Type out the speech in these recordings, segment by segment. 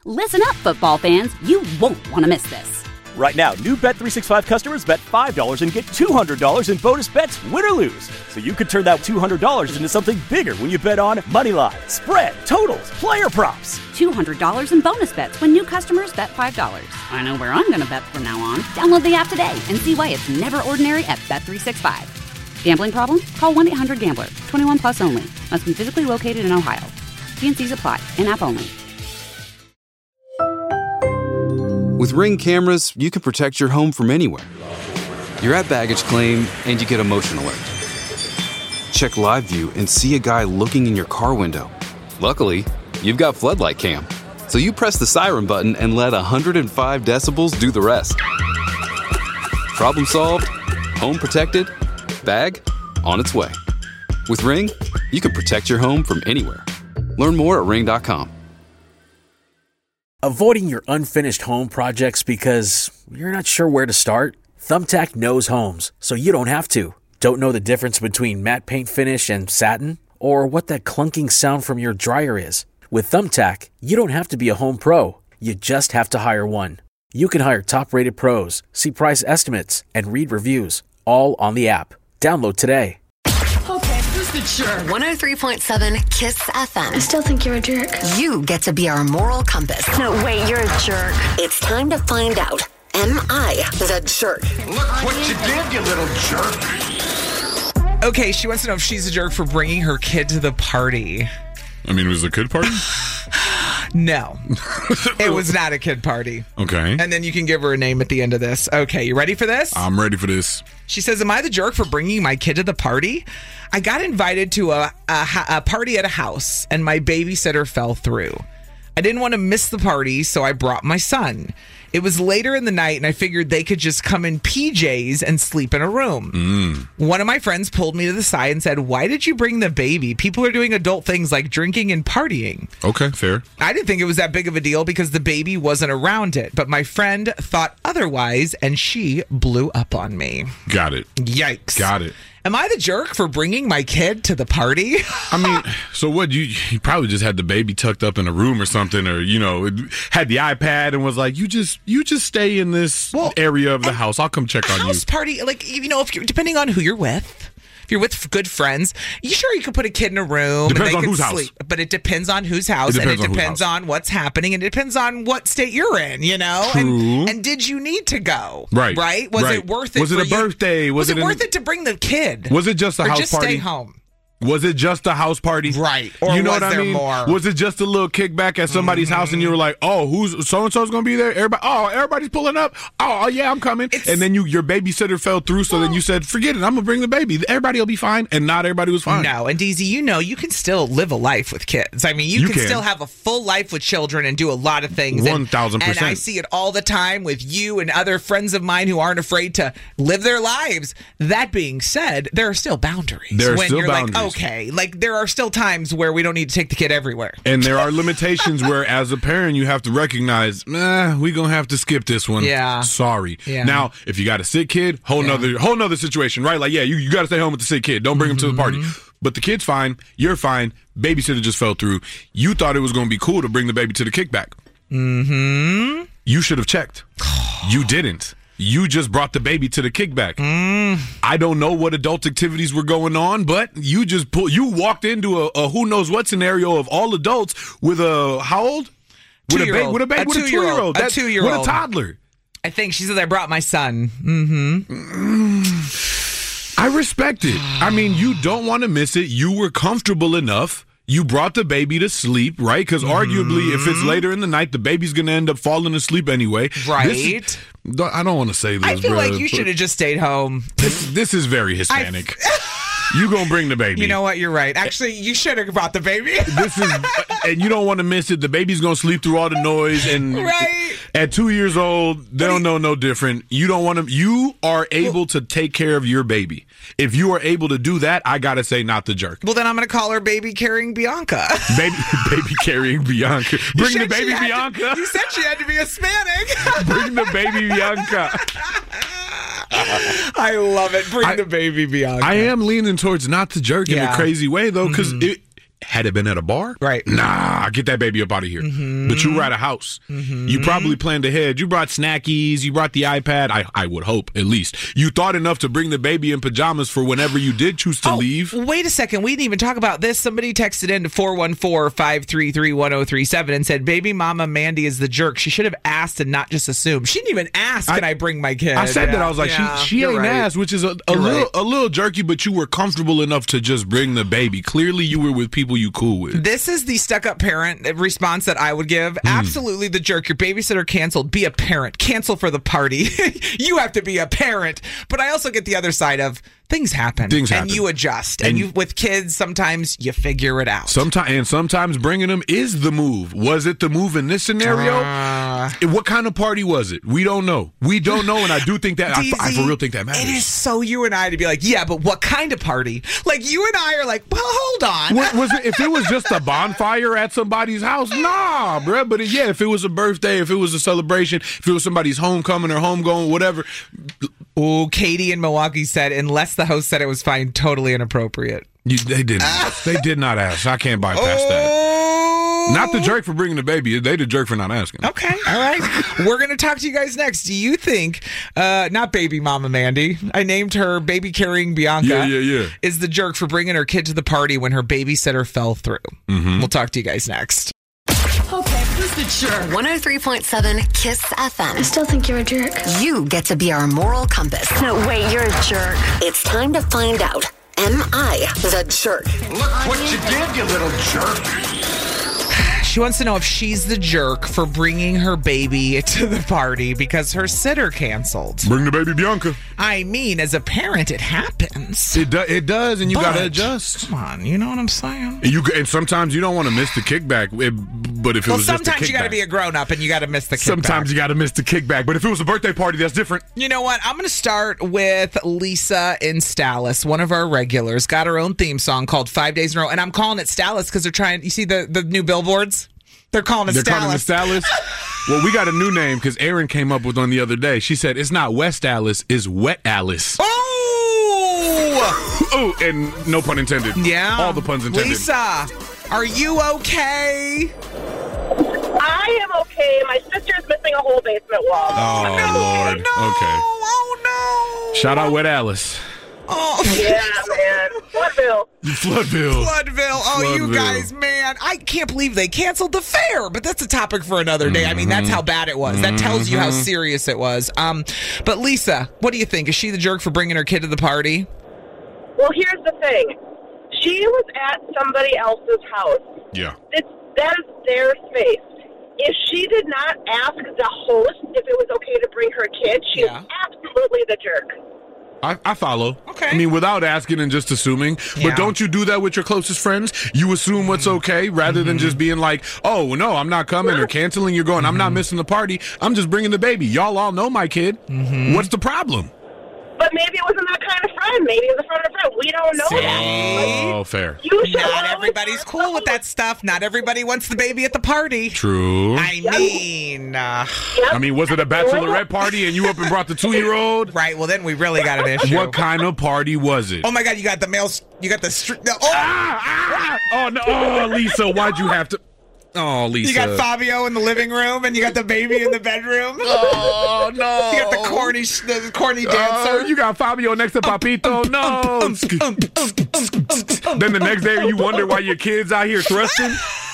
Listen up, football fans. You won't want to miss this. Right now, new Bet365 customers bet $5 and get $200 in bonus bets, win or lose. So you could turn that $200 into something bigger when you bet on money line, spread, totals, player props. $200 in bonus bets when new customers bet $5. I know where I'm going to bet from now on. Download the app today and see why it's never ordinary at Bet365. Gambling problem? Call 1-800-GAMBLER. 21 plus only. Must be physically located in Ohio. T&Cs apply. In-app only. With Ring cameras, you can protect your home from anywhere. You're at baggage claim, and you get a motion alert. Check live view and see a guy looking in your car window. Luckily, you've got Floodlight Cam. So you press the siren button and let 105 decibels do the rest. Problem solved, home protected, bag on its way. With Ring, you can protect your home from anywhere. Learn more at ring.com. Avoiding your unfinished home projects because you're not sure where to start? Thumbtack knows homes, so you don't have to. Don't know the difference between matte paint finish and satin? Or what that clunking sound from your dryer is? With Thumbtack, you don't have to be a home pro. You just have to hire one. You can hire top-rated pros, see price estimates, and read reviews, all on the app. Download today. Okay, who's the jerk? 103.7 KISS FM. I still think you're a jerk. You get to be our moral compass. No, wait, you're a jerk. It's time to find out. Am I the jerk? Look what you did, you little jerk. Okay, she wants to know if she's a jerk for bringing her kid to the party. I mean, was it a kid party? No. It was not a kid party. Okay. And then you can give her a name at the end of this. Okay, you ready for this? I'm ready for this. She says, am I the jerk for bringing my kid to the party? I got invited to a party at a house, and my babysitter fell through. I didn't want to miss the party, so I brought my son. It was later in the night, and I figured they could just come in PJs and sleep in a room. One of my friends pulled me to the side and said, why did you bring the baby? People are doing adult things like drinking and partying. Okay, fair. I didn't think it was that big of a deal because the baby wasn't around it, but my friend thought otherwise, and she blew up on me. Got it. Yikes. Got it. Am I the jerk for bringing my kid to the party? I mean, so what? You probably just had the baby tucked up in a room or something, or had the iPad and was like, you just stay in this area of the house. I'll come check on you. House party, like if you're depending on who you're with. If you're with good friends, you could put a kid in a room depends and they on could whose sleep. House. But it depends on whose house, and it depends on what's happening, and it depends on what state you're in. True. And did you need to go? Right. Was it worth it? Was it a birthday? Was it worth it to bring the kid? Was it just a house just party? Stay home. Was it just a house party? Right. Or you know was what there I mean? more? Was it just a little kickback at somebody's house and you were like, oh, who's so-and-so's going to be there? Everybody's pulling up. Oh, yeah, I'm coming. And then your babysitter fell through, so then you said, forget it, I'm going to bring the baby. Everybody will be fine. And not everybody was fine. No, and DZ, you can still live a life with kids. I mean, you can still have a full life with children and do a lot of things. 1,000%. And I see it all the time with you and other friends of mine who aren't afraid to live their lives. That being said, there are still boundaries. There are when still you're boundaries. Like, okay, like there are still times where we don't need to take the kid everywhere. And there are limitations where, as a parent, you have to recognize, we're going to have to skip this one. Yeah. Sorry. Yeah. Now, if you got a sick kid, whole nother situation, right? Like, you got to stay home with the sick kid. Don't bring him to the party. But the kid's fine. You're fine. Babysitter just fell through. You thought it was going to be cool to bring the baby to the kickback. You should have checked. You didn't. You just brought the baby to the kickback. I don't know what adult activities were going on, but you walked into a who knows what scenario of all adults with a how old? With a 2-year-old. A 2-year-old. With a toddler. I think she said I brought my son. I respect it. I mean, you don't want to miss it. You were comfortable enough. You brought the baby to sleep, right? Because arguably, if it's later in the night, the baby's going to end up falling asleep anyway. Right. I don't want to say this, I feel like you should have just stayed home. This is very Hispanic. You gonna bring the baby. You know what? You're right. Actually, you should have brought the baby. And you don't want to miss it. The baby's gonna sleep through all the noise. And right. At 2 years old, they don't know no different. You don't want to. You are able to take care of your baby. If you are able to do that, I gotta say, not the jerk. Well, then I'm gonna call her baby carrying Bianca. Baby carrying Bianca. Bring the baby Bianca. You said she had to be Hispanic. Bring the baby Bianca. I love it. Bring the baby Bianca. I am leaning towards not the jerk in a crazy way, though, because Had it been at a bar? Right. Nah, get that baby up out of here. But you were at a house. You probably planned ahead. You brought snackies. You brought the iPad. I would hope, at least. You thought enough to bring the baby in pajamas for whenever you did choose to leave. Wait a second. We didn't even talk about this. Somebody texted in to 414-533-1037 and said, baby mama Mandy is the jerk. She should have asked and not just assumed. She didn't even ask, can I bring my kid? I said that. I was like, she ain't asked, which is a little jerky, but you were comfortable enough to just bring the baby. Clearly, you were with people you cool with. This is the stuck-up parent response that I would give. Absolutely the jerk. Your babysitter canceled. Be a parent. Cancel for the party. You have to be a parent. But I also get the other side of things happen. And you adjust. And you with kids, sometimes you figure it out. Sometimes bringing them is the move. Was it the move in this scenario? What kind of party was it? We don't know. And I do think that, I for real think that matters. It is so you and I to be like, yeah, but what kind of party? Like, you and I are like, well, hold on. Was it, if it was just a bonfire at somebody's house? Nah, bruh. But if it was a birthday, if it was a celebration, if it was somebody's homecoming or homegoing, whatever. Oh, Katie in Milwaukee said, unless the host said it was fine, totally inappropriate. They didn't. They did not ask. I can't bypass that. Not the jerk for bringing the baby. They the jerk for not asking. Okay. All right. We're going to talk to you guys next. Do you think, not baby mama Mandy, I named her baby carrying Bianca, is the jerk for bringing her kid to the party when her babysitter fell through? We'll talk to you guys next. Okay, who's the jerk? 103.7 KISS FM. I still think you're a jerk. You get to be our moral compass. No, wait, you're a jerk. It's time to find out. Am I the jerk? Look what you did, you little jerk. She wants to know if she's the jerk for bringing her baby to the party because her sitter canceled. Bring the baby Bianca. I mean, as a parent, it happens. It does, and you got to adjust. Come on, you know what I'm saying? And sometimes you don't want to miss the kickback. But if it was just a kickback, sometimes you got to be a grown-up and you got to miss the kickback. Sometimes you got to miss the kickback. But if it was a birthday party, that's different. You know what? I'm going to start with Lisa in Dallas, one of our regulars. Got her own theme song called 5 Days in a Row. And I'm calling it Dallas because they're trying, you see the new billboards? They're calling it Dallas. Well, we got a new name because Erin came up with one the other day. She said it's not West Alice, it's Wet Alice. Oh, and no pun intended. Yeah. All the puns intended. Lisa, are you okay? I am okay. My sister's missing a whole basement wall. Oh, no, Lord. No. Okay. Oh, no. Shout out Wet Alice. Oh. Yeah, man. Floodville. Floodville. Oh, you guys, man. I can't believe they canceled the fair, but that's a topic for another day. I mean, that's how bad it was. That tells you how serious it was. But Lisa, what do you think? Is she the jerk for bringing her kid to the party? Well, here's the thing. She was at somebody else's house. Yeah. That is their space. If she did not ask the host if it was okay to bring her kid, she is absolutely the jerk. I follow. Okay. I mean, without asking and just assuming. But don't you do that with your closest friends? You assume what's okay rather than just being like, oh, no, I'm not coming or canceling. You're going, I'm not missing the party. I'm just bringing the baby. Y'all all know my kid. What's the problem? But maybe it wasn't that kind of friend. Maybe it was a friend of a friend. We don't know that. Oh, fair. Not everybody's cool with that stuff. Not everybody wants the baby at the party. True. I mean, was it a bachelorette party and you up and brought the 2-year-old? Right. Well, then we really got an issue. What kind of party was it? Oh my God! You got the males. You got the street. No, Oh no! Oh, Lisa, why'd you have to? Oh, Lisa. You got Fabio in the living room, and you got the baby in the bedroom. Oh no! You got the corny dancer. You got Fabio next to Papito. No. Then the next day, you wonder why your kid's out here thrusting.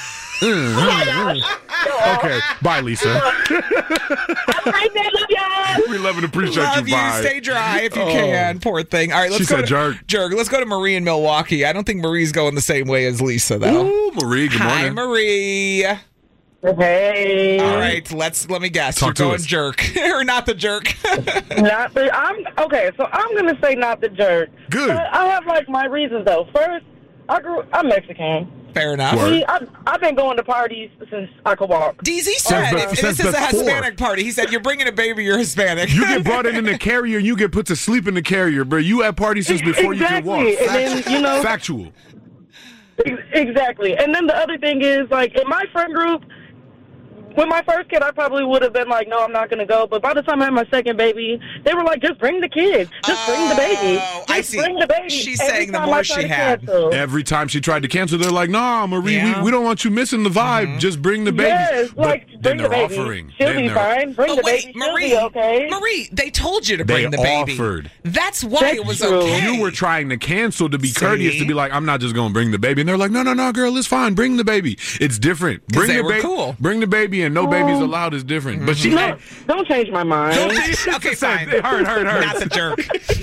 Okay, bye, Lisa. Have a great day, love y'all. We love and appreciate love you. Bye. Stay dry if you can. Poor thing. All right, let's go. Jerk. Let's go to Marie in Milwaukee. I don't think Marie's going the same way as Lisa, though. Ooh, Marie. Good morning. Hi, Marie. Hey. All right, let me guess. You're going jerk or not the jerk? Okay, so I'm gonna say not the jerk. Good. But I have my reasons though. First, I'm Mexican. Fair enough. I've been going to parties since I could walk. DZ said, if this is a Hispanic party, he said, you're bringing a baby, you're Hispanic. You get brought in the carrier, and you get put to sleep in the carrier, bro. You at parties since before you can walk. And then, Factual. Exactly. And then the other thing is, in my friend group, with my first kid, I probably would have been like, no, I'm not going to go. But by the time I had my second baby, they were like, just bring the kid. Just bring the baby. Just I see. Bring the baby. She's Every saying the time more I try she to had. cancel. Every time she tried to cancel, they're like, "Nah, Marie, Yeah. we don't want you missing the vibe. Just bring the baby." Yes, But like, then bring the they're baby. offering. She'll Then be they're- fine. Bring the wait, baby. She'll Marie, be okay. Marie, they told you to They bring the baby. offered. That's why That's it was true. okay. You were trying to cancel to be See? courteous, to be like, "I'm not just going to bring the baby," and they're like, "No, girl, it's fine. Bring the baby. It's different. Bring they the were baby. cool. Bring the baby, and no babies allowed is different." But she, No, don't change my mind. Okay, fine. Hurt. Not the jerk.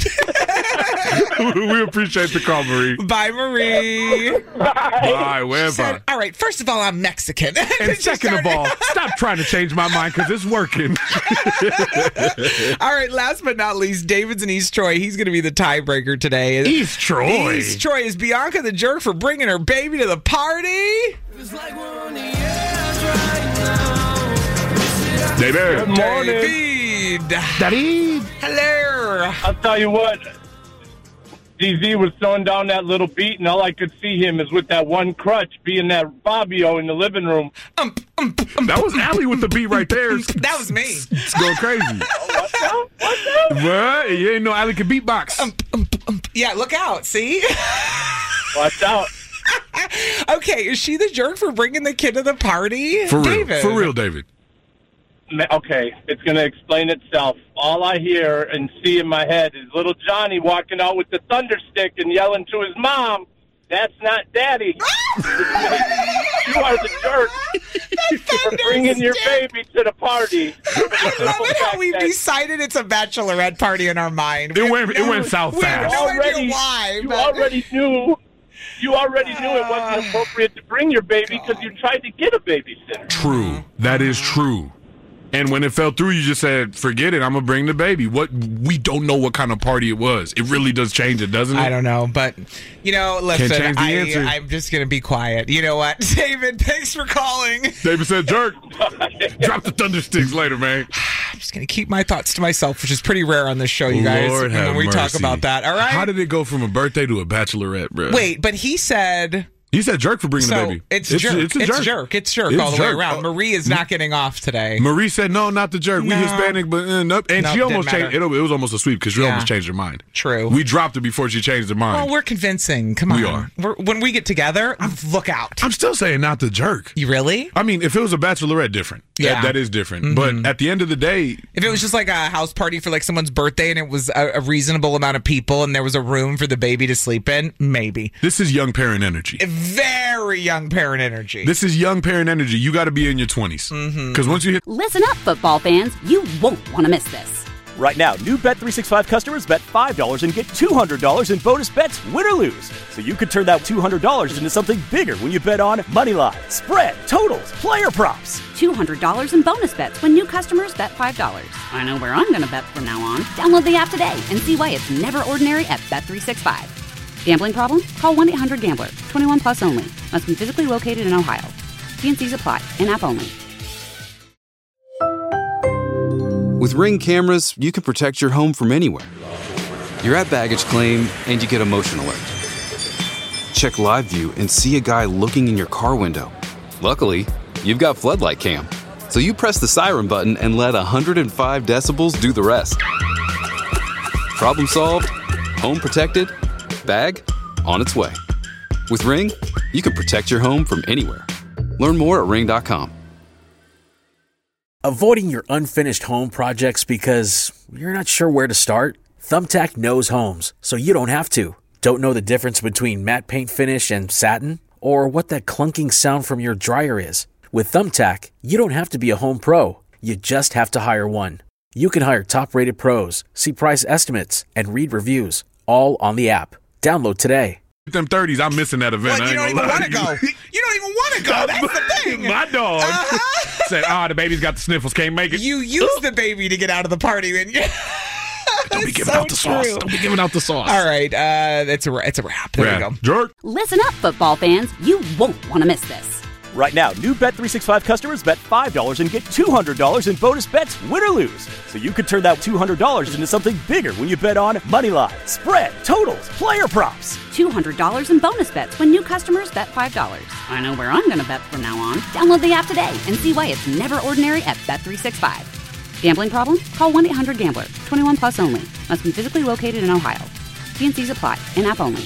We appreciate the call, Marie. Bye, Marie. Bye, wherever. Said, all right, first of all, I'm Mexican. And second of all, stop trying to change my mind because it's working. All right, last but not least, David's in East Troy. He's going to be the tiebreaker today. East Troy. East Troy. Is Bianca the jerk for bringing her baby to the party? David. Good morning. David. Daddy. Hello. I'll tell you what. DZ was throwing down that little beat, and all I could see him is with that one crutch being that Fabio in the living room. That was Allie with the beat right there. That was me. It's going crazy. What's up? What's up? What? You ain't know Allie could beatbox. Yeah, look out. See? Watch out. Okay, is she the jerk for bringing the kid to the party? For real. David. For real, David. Okay, it's going to explain itself. All I hear and see in my head is little Johnny walking out with the thunder stick and yelling to his mom, "That's not Daddy." You are the jerk for bringing your baby to the party. I love it how we've decided it's a bachelorette party in our mind. It went south We have fast. no idea why. You but- already knew. You already knew it wasn't appropriate to bring your baby because you tried to get a babysitter. True. That is true. And when it fell through, you just said, "Forget it. I'm gonna bring the baby." We don't know what kind of party it was. It really does change it, doesn't it? I don't know, but listen, change the answer. I'm just gonna be quiet. You know what, David? Thanks for calling. David said, "Jerk." Drop the thunder sticks later, man. I'm just gonna keep my thoughts to myself, which is pretty rare on this show, you guys. Lord have when we talk mercy. about that, all right? How did it go from a birthday to a bachelorette, bro? Wait, but he said. He said jerk for bringing the baby. It's jerk. It's a jerk. It's jerk It's all the jerk. way around. Marie is not getting off today. Marie said, "No, not the jerk. We No. Hispanic, but nope." And Nope, she almost didn't changed. It was almost a sweep because she Yeah. almost changed her mind. True. We dropped it before she changed her mind. Well, we're convincing. Come on. We are. When we get together, look out. I'm still saying not the jerk. You really? I mean, if it was a bachelorette, different. Yeah. That is different. But at the end of the day, If it was just like a house party for like someone's birthday and it was a reasonable amount of people and there was a room for the baby to sleep in, maybe. this is young parent energy. Very young parent energy. This is young parent energy. You got to be in your 20s. Because once you hit Listen up, football fans. You won't want to miss this. Right now, new Bet365 customers bet $5 and get $200 in bonus bets, win or lose. So you could turn that $200 into something bigger when you bet on moneyline, spread, totals, player props. $200 in bonus bets when new customers bet $5. I know where I'm going to bet from now on. Download the app today and see why it's never ordinary at Bet365. Gambling problem? Call 1-800-GAMBLER. 21 plus only. Must be physically located in Ohio. T&Cs apply. In-app only. With Ring cameras, you can protect your home from anywhere. You're at baggage claim and you get a motion alert. Check live view and see a guy looking in your car window. Luckily, you've got floodlight cam. So you press the siren button and let 105 decibels do the rest. Problem solved, home protected, bag on its way. With Ring, you can protect your home from anywhere. Learn more at ring.com. Avoiding your unfinished home projects because you're not sure where to start? Thumbtack knows homes, so you don't have to. Don't know the difference between matte paint finish and satin? Or what that clunking sound from your dryer is? With Thumbtack, you don't have to be a home pro. You just have to hire one. You can hire top-rated pros, see price estimates, and read reviews, all on the app. Download today. them 30s, I'm missing that event. Well, you don't even want to go. You don't even want to go. That's the thing. My dog said, the baby's got the sniffles, can't make it. You use the baby to get out of the party. And Don't be giving out the sauce. Don't be giving out the sauce. All right. It's a wrap. There we go. Jerk. Listen up, football fans. You won't want to miss this. Right now, new Bet365 customers bet $5 and get $200 in bonus bets, win or lose. So you could turn that $200 into something bigger when you bet on Moneyline, spread, totals, player props. $200 in bonus bets when new customers bet $5. I know where I'm going to bet from now on. Download the app today and see why it's never ordinary at Bet365. Gambling problem? Call 1-800-GAMBLER. 21 plus only. Must be physically located in Ohio. T&Cs apply. In-app only.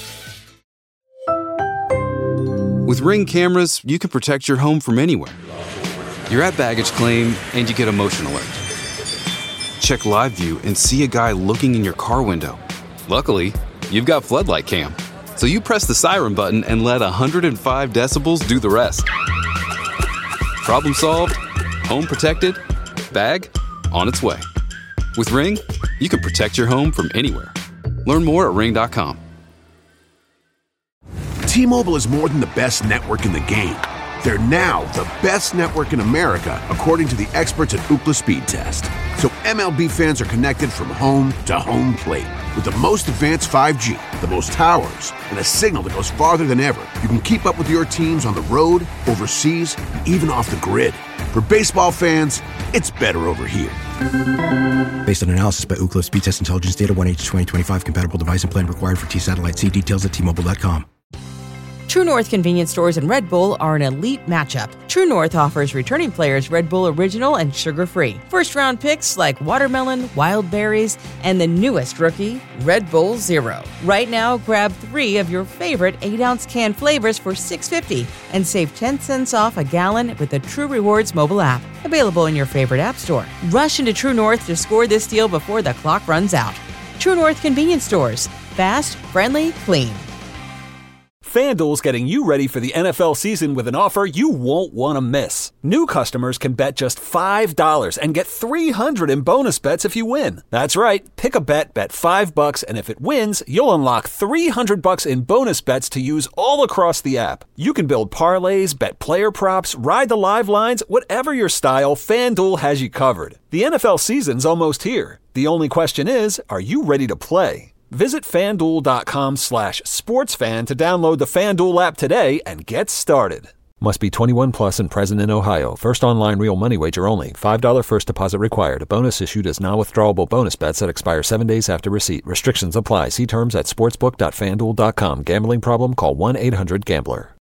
With Ring cameras, you can protect your home from anywhere. You're at baggage claim and you get a motion alert. Check live view and see a guy looking in your car window. Luckily, you've got Floodlight Cam. So you press the siren button and let 105 decibels do the rest. Problem solved, home protected, bag on its way. With Ring, you can protect your home from anywhere. Learn more at ring.com. T-Mobile is more than the best network in the game. They're now the best network in America, according to the experts at Ookla Speed Test. So MLB fans are connected from home to home plate. With the most advanced 5G, the most towers, and a signal that goes farther than ever, you can keep up with your teams on the road, overseas, and even off the grid. For baseball fans, it's better over here. Based on analysis by Ookla Speed Test Intelligence Data, 1H2025 compatible device and plan required for T-Satellite. See details at T-Mobile.com. True North convenience stores and Red Bull are an elite matchup. True North offers returning players Red Bull Original and sugar-free. First-round picks like watermelon, wild berries, and the newest rookie, Red Bull Zero. Right now, grab 3 of your favorite 8-ounce can flavors for $6.50 and save 10 cents off a gallon with the True Rewards mobile app. Available in your favorite app store. Rush into True North to score this deal before the clock runs out. True North convenience stores. Fast, friendly, clean. FanDuel's getting you ready for the NFL season with an offer you won't want to miss. New customers can bet just $5 and get $300 in bonus bets if you win. That's right. Pick a bet $5, and if it wins, you'll unlock $300 in bonus bets to use all across the app. You can build parlays, bet player props, ride the live lines, whatever your style, FanDuel has you covered. The NFL season's almost here. The only question is, are you ready to play? Visit FanDuel.com/sportsfan to download the FanDuel app today and get started. Must be 21 plus and present in Ohio. First online real money wager only. $5 first deposit required. A bonus issued as non-withdrawable bonus bets that expire 7 days after receipt. Restrictions apply. See terms at sportsbook.fanduel.com. Gambling problem? Call 1-800-GAMBLER.